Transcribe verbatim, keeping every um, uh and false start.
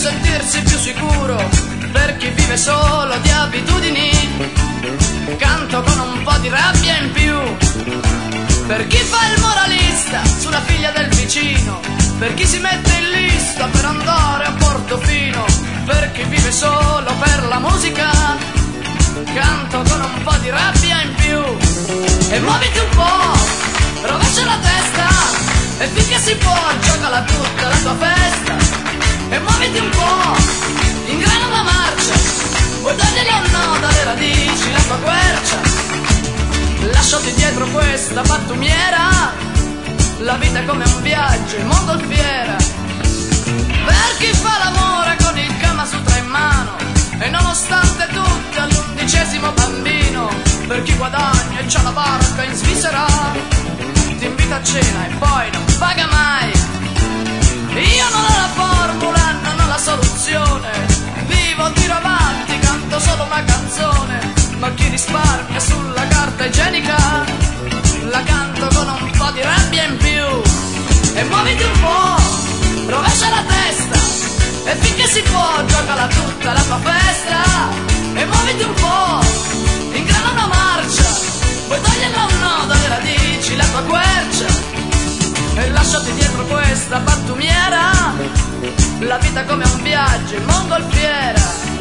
sentirsi più sicuro, per chi vive solo di abitudini. Canto con un po' di rabbia in più, per chi fa il moralista sulla figlia del vicino, per chi si mette in lista per andare a Portofino, per chi vive solo per la musica. Canto con un po' di rabbia in più. E muoviti un po', rovescia la testa, e finché si può giocala tutta la tua festa. E muoviti un po', ingrana la marcia, vuoi togliere o no dalle radici la tua quercia. Lasciati dietro questa pattumiera, la vita è come un viaggio in mongolfiera. Per chi fa l'amore con il Kama Sutra in mano, e nonostante tutto all'undicesimo bambino. Per chi guadagna e c'ha la barca in Svizzera, ti invita a cena e poi non paga mai. Io non ho la formula, non ho la soluzione, vivo, tiro avanti, canto solo una canzone. Ma chi risparmia sulla carta igienica, la canto con un po' di rabbia in più. E muoviti un po', rovescia la testa, e finché si può giocala tutta la tua festa. E muoviti un po', ingrana una marcia, vuoi toglierla o no dalle radici la tua quercia. E lasciati dietro questa pattumiera, la vita come un viaggio in mongolfiera.